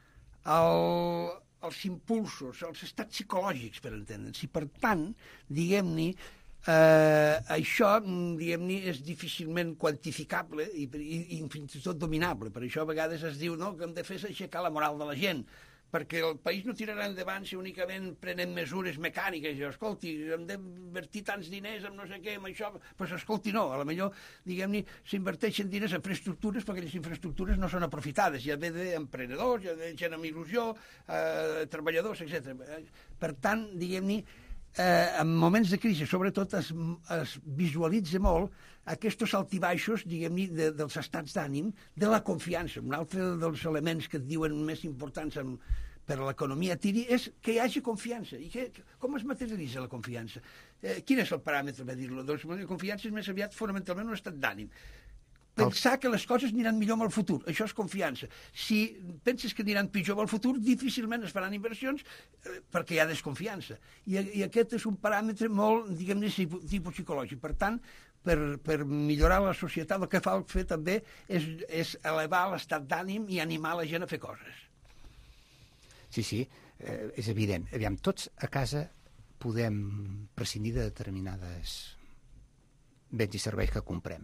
als impulsos, als estats psicològics, per entendre'ns. I, per tant, diguem-ne, això, diguem-ne, és difícilment quantificable i fins i tot dominable. Per això a vegades es diu no, que hem de fer és aixecar la moral de la gent, perquè el país no tirarà endavant si únicament prenem mesures mecàniques. I, escolti, hem d'invertir tants diners en no sé què, en això... Doncs, escolti, no, a la millor, diguem-ne, s'inverteixen diners en infraestructures perquè les infraestructures no són aprofitades. Hi ha d'emprenedors, hi ha gent amb il·lusió, treballadors, etc. Per tant, diguem-ne, en moments de crisi, sobretot, es visualitza molt aquests altibaixos, diguem-ne, dels estats d'ànim, de la confiança. Un altre dels elements que et diuen més importants per a l'economia tiri és que hi hagi confiança. I com es materialitza la confiança? Quin és el paràmetre per dir-lo? Doncs la confiança és més aviat fonamentalment un estat d'ànim. Pensar que les coses aniran millor en el futur. Això és confiança. Si penses que aniran pitjor en el futur, difícilment es faran inversions perquè hi ha desconfiança. I aquest és un paràmetre molt, diguem-ne, tipus psicològic. Per tant, per millorar la societat, el que fa fer també és elevar l'estat d'ànim i animar la gent a fer coses. Sí, és evident. Aviam, tots a casa podem prescindir de determinades béns i serveis que comprem.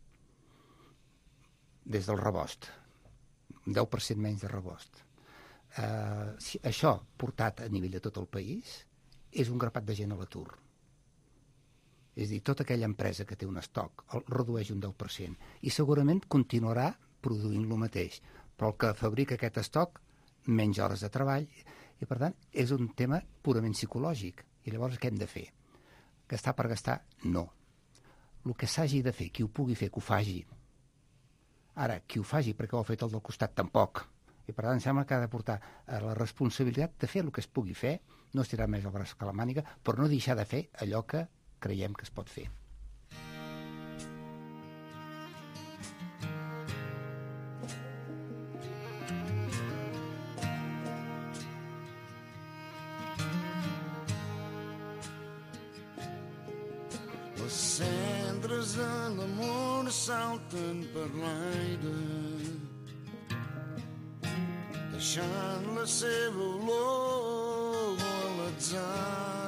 Des del rebost, un 10% menys de rebost. Això, portat a nivell de tot el país, és un grapat de gent a l'atur. És a dir, tota aquella empresa que té un estoc el redueix un 10% i segurament continuarà produint el mateix, però el que fabrica aquest estoc, menys hores de treball, i per tant és un tema purament psicològic. I llavors què hem de fer? Gastar per gastar? No. El que s'hagi de fer, qui ho pugui fer, que ho faci. Ara, qui ho faci perquè ho ha fet el del costat, tampoc. I per tant em sembla que ha de portar la responsabilitat de fer el que es pugui fer, no estirar més el braç que la màniga, però no deixar de fer allò que creiem que es pot fer. Les cendres de l'amor salten per l'aire, deixant la seva olor a l'atzar.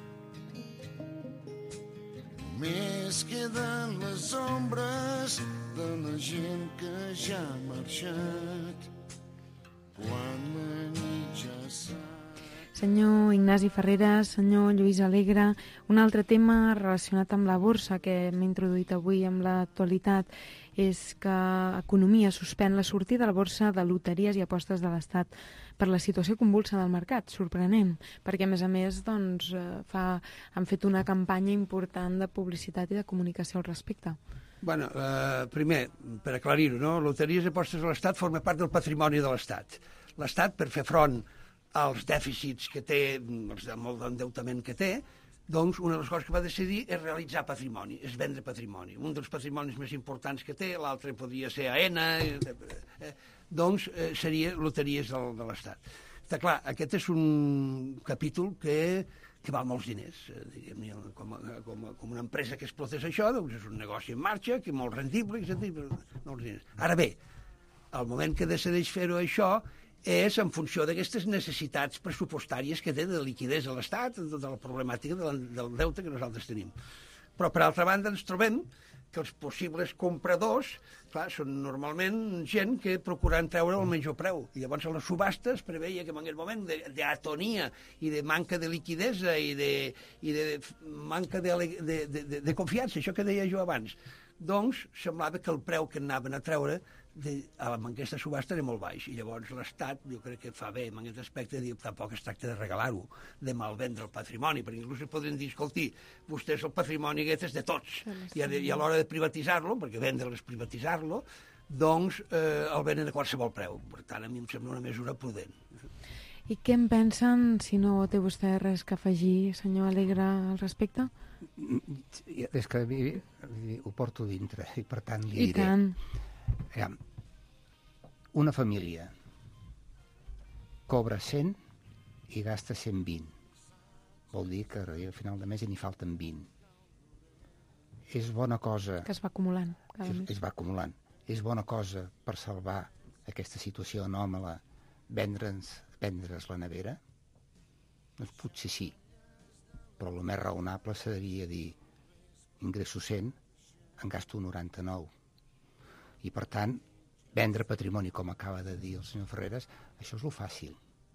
Només queden les ombres de la gent que ja ha marxat quan la nit ja s'ha... Senyor Ignasi Ferreras, senyor Lluís Alegre, un altre tema relacionat amb la borsa que m'he introduït avui amb l'actualitat és que Economia suspèn la sortida a la borsa de loteries i apostes de l'Estat per la situació convulsa del mercat, sorprenent, perquè a més doncs, han fet una campanya important de publicitat i de comunicació al respecte. Bueno, primer, per aclarir-ho, no? Loteries i apostes de l'Estat forma part del patrimoni de l'Estat. L'Estat, per fer front als dèficits que té, molt d'endeutament que té, doncs una de les coses que va decidir és realitzar patrimoni, és vendre patrimoni. Un dels patrimonis més importants que té, l'altre podria ser AENA, doncs seria loteries de l'Estat. Està clar, aquest és un capítol que val molts diners. Diguem-ne, com una empresa que explotés això, doncs és un negoci en marxa, que és molt rendible, molts diners. Ara bé, al moment que decideix fer-ho això, és en funció d'aquestes necessitats pressupostàries que té de liquiditat a l'Estat, de la problemàtica del deute que nosaltres tenim. Però, per altra banda, ens trobem que els possibles compradors, clar, són normalment gent que procuren treure el major preu. I llavors a les subhastes preveia que en aquest moment d'atonia i de manca de liquiditat i de manca de confiança, això que deia jo abans, doncs semblava que el preu que anaven a treure amb aquesta subhasta era molt baix, i llavors l'Estat jo crec que fa bé en aquest aspecte, dir, tampoc es tracta de regalar-ho, de malvendre el patrimoni, perquè inclús es podrien dir, escolti, vostès el patrimoni aquest és de tots, i a l'hora de privatitzar-lo, perquè vendre'l és privatitzar-lo, doncs el venen a qualsevol preu. Per tant, a mi em sembla una mesura prudent. I què en pensen, si no té vostè res que afegir, senyor Alegre, al respecte? És que ho porto dintre, i per tant li diré. I tant. Una família cobra 100 i gasta 120. Vol dir que al final de mes n'hi falten 20. És bona cosa... Que es va acumulant cada mes. Es va acumulant. És bona cosa per salvar aquesta situació anòmala vendre's la nevera? Doncs potser sí. Però el més raonable seria dir ingresso 100, en gasto 99. I per tant, vendre patrimoni, com acaba de dir el senyor Ferreres, això és lo fàcil.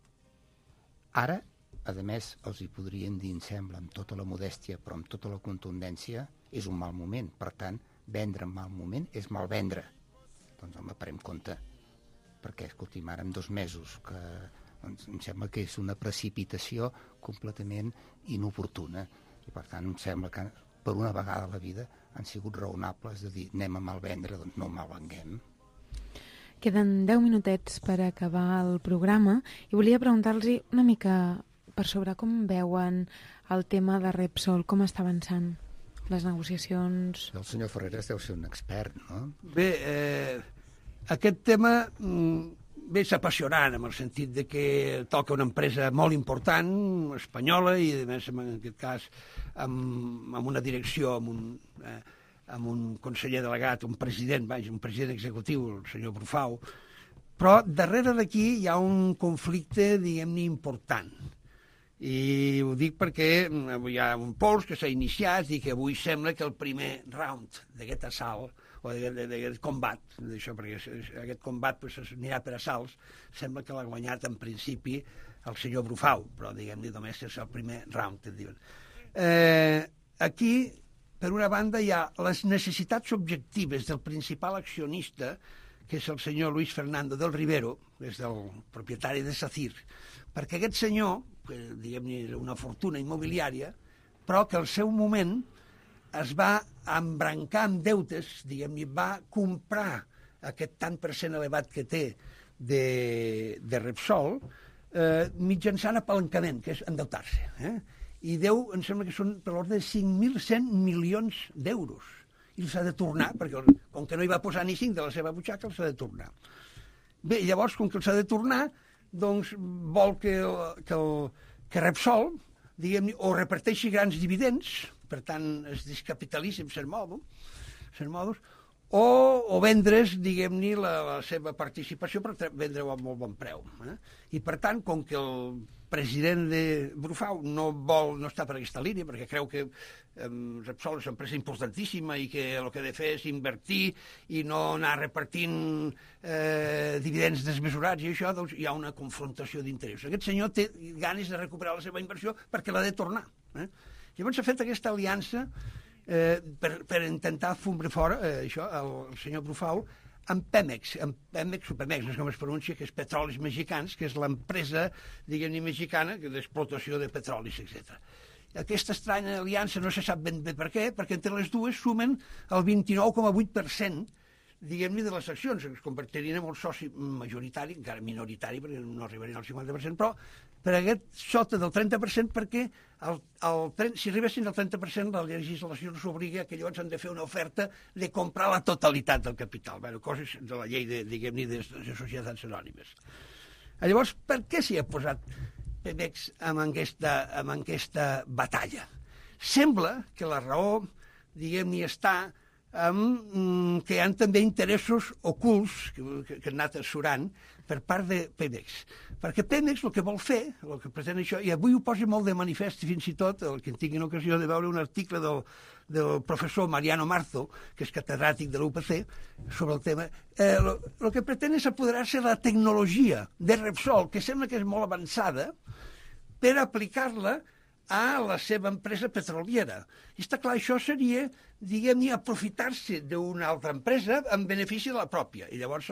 Ara, a més, els hi podrien dir, em sembla, amb tota la modèstia, però amb tota la contundència, és un mal moment. Per tant, vendre en mal moment és mal vendre. Doncs home, parem compte. Perquè, escolti'm, ara en 2 mesos, que doncs, em sembla que és una precipitació completament inoportuna. I per tant, em sembla que per una vegada a la vida han sigut raonables de dir anem a malvendre, doncs no malvenguem. Queden 10 minutets per acabar el programa i volia preguntar-los una mica per sobre com veuen el tema de Repsol, com està avançant les negociacions. El senyor Ferreres deu ser un expert, no? Bé, aquest tema és apassionant, en el sentit de que toca una empresa molt important, espanyola, i a més, en aquest cas, amb una direcció, amb un conseller delegat, un president executiu, el senyor Brufau, però darrere d'aquí hi ha un conflicte, diguem-ne, important. I ho dic perquè hi ha un pols que s'ha iniciat i que avui sembla que el primer round d'aquest assalt o d'aquest combat, perquè aquest combat anirà per assalts, sembla que l'ha guanyat en principi el senyor Brufau, però diguem-ne només és el primer round, que diuen. Aquí, per una banda, hi ha les necessitats objectives del principal accionista, que és el senyor Luis Fernando del Rivero, que és el propietari de SACIR, perquè aquest senyor, que diguem-ne és una fortuna immobiliària, però que al seu moment es va embrancar amb deutes, diguem-ne, va comprar aquest tant per cent elevat que té de Repsol mitjançant apalancament, que és endeutar-se. I em sembla que són per l'ordre de 5.100 milions d'euros. I els ha de tornar, perquè com que no hi va posar ni 5 de la seva butxaca, els ha de tornar. Bé, llavors, com que els ha de tornar, doncs vol que Repsol, diguem-ne, o reparteixi grans dividends, per tant es descapitalitzi en cert modos, o vendre's, diguem-ne, la seva participació per vendre-ho a molt bon preu. I per tant, com que el president de Brufau no està per aquesta línia, perquè creu que Repsol és una empresa importantíssima i que el que ha de fer és invertir i no anar repartint dividends desmesurats i això, doncs hi ha una confrontació d'interessos. Aquest senyor té ganes de recuperar la seva inversió perquè l'ha de tornar. Llavors s'ha fet aquesta aliança per intentar fumbre fora això, el senyor Brufau, amb Pemex, no és com es pronuncia, que és Petróleos Mexicanos, que és l'empresa, diguem-ne, mexicana d'explotació de petrolis, etc. Aquesta estranya aliança no se sap ben bé per què, perquè entre les dues sumen el 29,8%, diguem-ne, de les accions, que es convertirien en un soci majoritari, encara minoritari, perquè no arribarien al 50%, però per aquest sota del 30%, perquè si arribessin al 30%, la legislació ens obliga que llavors han de fer una oferta de comprar la totalitat del capital. Bé, coses de la llei, diguem-ne, de societats anònimes. Llavors, per què s'hi ha posat Pemex amb aquesta batalla? Sembla que la raó, diguem-ne, està que hi ha també interessos ocults que han anat assurant per part de Pemex. Perquè Pemex el que vol fer, el que pretén això, i avui ho posa molt de manifest, fins i tot, el que en tinguin ocasió de veure un article del professor Mariano Marzo, que és catedràtic de l'UPC, sobre el tema, el que pretén és apoderar-se de la tecnologia de Repsol, que sembla que és molt avançada, per aplicar-la a la seva empresa petroliera. I està clar, això seria, diguem-ne, aprofitar-se d'una altra empresa en benefici de la pròpia. I llavors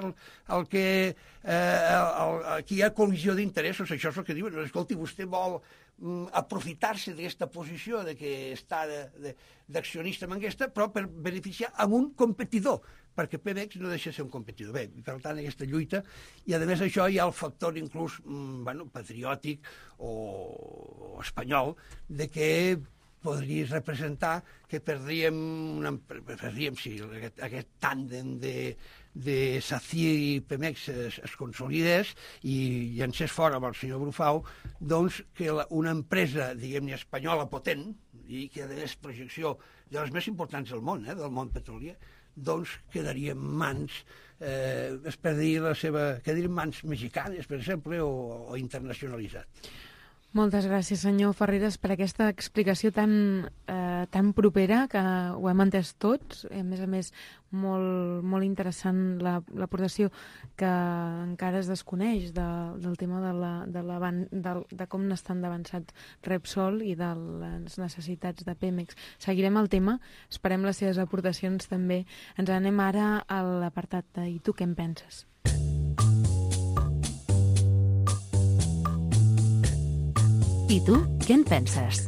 aquí hi ha col·lisió d'interessos, això és el que diuen. Escolti, vostè vol aprofitar-se d'aquesta posició de que està d'accionista en aquesta, però per beneficiar amb un competidor, perquè Pemex no deixa de ser un competidor. Bé, per tant, aquesta lluita, i a més això hi ha el factor inclús patriòtic o espanyol, de que podria representar que perdríem si aquest tàndem de Sacyr i Pemex es consolidés i llancés fora amb el senyor Brufau, doncs que una empresa, diguem-ne, espanyola potent, i que a més projecció de les més importants del món, del món petrolier, doncs quedaria en mans, es perdria quedaria en mans mexicanes, per exemple, o internacionalitzat. Moltes gràcies, senyor Ferreres, per aquesta explicació tan propera, que ho hem entès tots. A més, molt interessant l'aportació que encara es desconeix del tema de com estan d'avançats Repsol i de les necessitats de Pemex. Seguirem el tema, esperem les seves aportacions també. Ens anem ara a l'apartat de "I tu què en penses?". I tu, què en penses?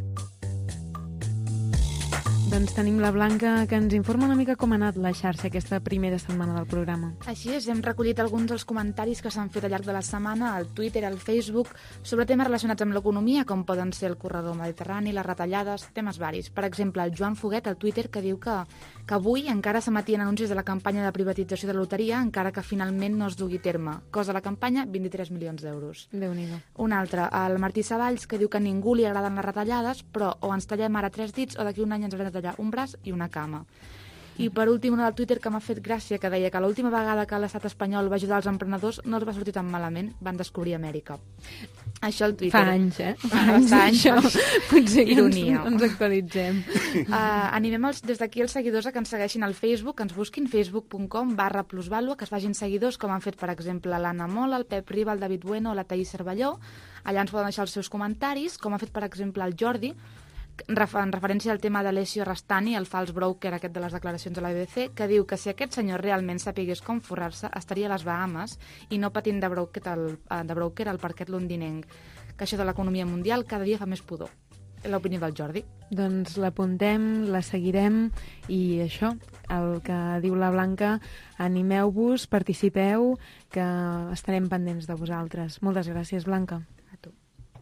Doncs tenim la Blanca, que ens informa una mica com ha anat la xarxa aquesta primera setmana del programa. Així és, hem recollit alguns dels comentaris que s'han fet al llarg de la setmana al Twitter, al Facebook, sobre temes relacionats amb l'economia, com poden ser el corredor mediterrani, les retallades, temes varis. Per exemple, el Joan Foguet, al Twitter, que diu que avui encara s'emetien anuncis de la campanya de privatització de loteria, encara que finalment no es dugui a terme. Cost de la campanya, 23 milions d'euros. Déu-n'hi-do. Un altre, el Martí Savalls, que diu que a ningú li agraden les retallades, però o ens tallem ara 3 dits o d'aquí un any ens haurem de tallar un braç i una cama. I per últim, una del Twitter que m'ha fet gràcia, que deia que l'última vegada que l'estat espanyol va ajudar els emprenedors no els va sortir tan malament, van descobrir Amèrica. Això al Twitter. Fa anys, Fa anys. Potser que Ironia. ens actualitzem. Animem des d'aquí els seguidors a que ens segueixin al Facebook, que ens busquin facebook.com/plusvalua, que es facin seguidors, com han fet, per exemple, l'Anna Mola, el Pep Riba, el David Bueno o la Taís Cervelló. Allà ens poden deixar els seus comentaris, com ha fet, per exemple, el Jordi, en referència al tema d'Alessio Rastani, el fals broker aquest de les declaracions de la BBC, que diu que si aquest senyor realment sapigués com forrar-se, estaria a les Bahamas i no patint de broker al parquet londinenc. Que això de l'economia mundial cada dia fa més pudor. L'opinió del Jordi. Doncs l'apuntem, la seguirem i això, el que diu la Blanca, animeu-vos, participeu, que estarem pendents de vosaltres. Moltes gràcies, Blanca. A tu.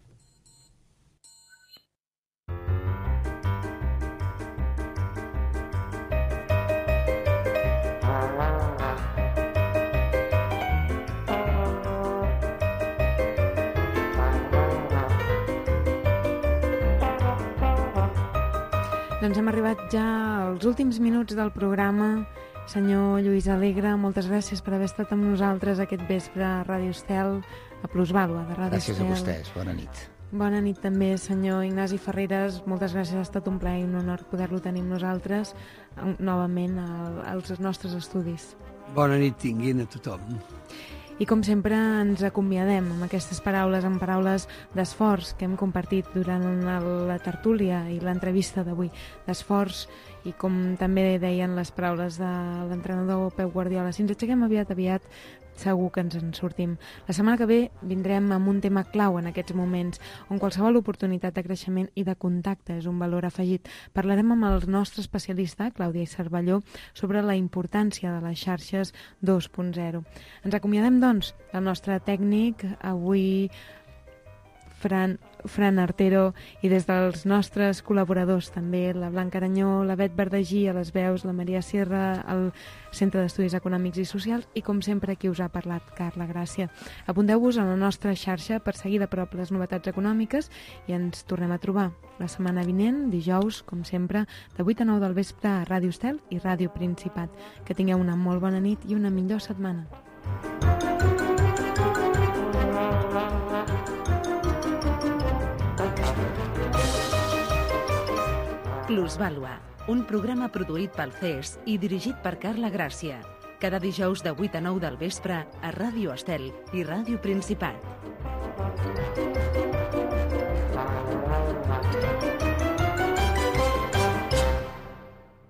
Doncs hem arribat ja als últims minuts del programa. Senyor Lluís Alegre, moltes gràcies per haver estat amb nosaltres aquest vespre a Ràdio Estel, a Plusvàlua de Ràdio Estel. Gràcies a vostès, bona nit. Bona nit també, senyor Ignasi Ferreres. Moltes gràcies, ha estat un plaer i un honor poder-lo tenir amb nosaltres novament als nostres estudis. Bona nit tinguin a tothom. I com sempre ens acomiadem amb aquestes paraules, amb paraules d'esforç que hem compartit durant la tertúlia i l'entrevista d'avui, d'esforç, i com també deien les paraules de l'entrenador Pep Guardiola, si ens aixequem aviat, segur que ens en sortim. La setmana que ve vindrem amb un tema clau en aquests moments, on qualsevol oportunitat de creixement i de contacte és un valor afegit. Parlarem amb el nostre especialista, Clàudia Cervelló, sobre la importància de les xarxes 2.0. Ens acomiadem, doncs, el nostre tècnic, avui Fran Artero, i des dels nostres col·laboradors també, la Blanca Aranyó, la Bet Verdagí a les veus, la Maria Sierra al Centre d'Estudis Econòmics i Socials, i com sempre qui us ha parlat, Carla Gràcia. Apunteu-vos a la nostra xarxa per seguir de prop les novetats econòmiques i ens tornem a trobar la setmana vinent, dijous, com sempre, de 8 a 9 del vespre a Ràdio Estel i Ràdio Principat. Que tingueu una molt bona nit i una millor setmana. Plusvàlua, un programa produït pel CES i dirigit per Carla Gràcia. Cada dijous de 8 a 9 del vespre a Ràdio Estel i Ràdio Principat.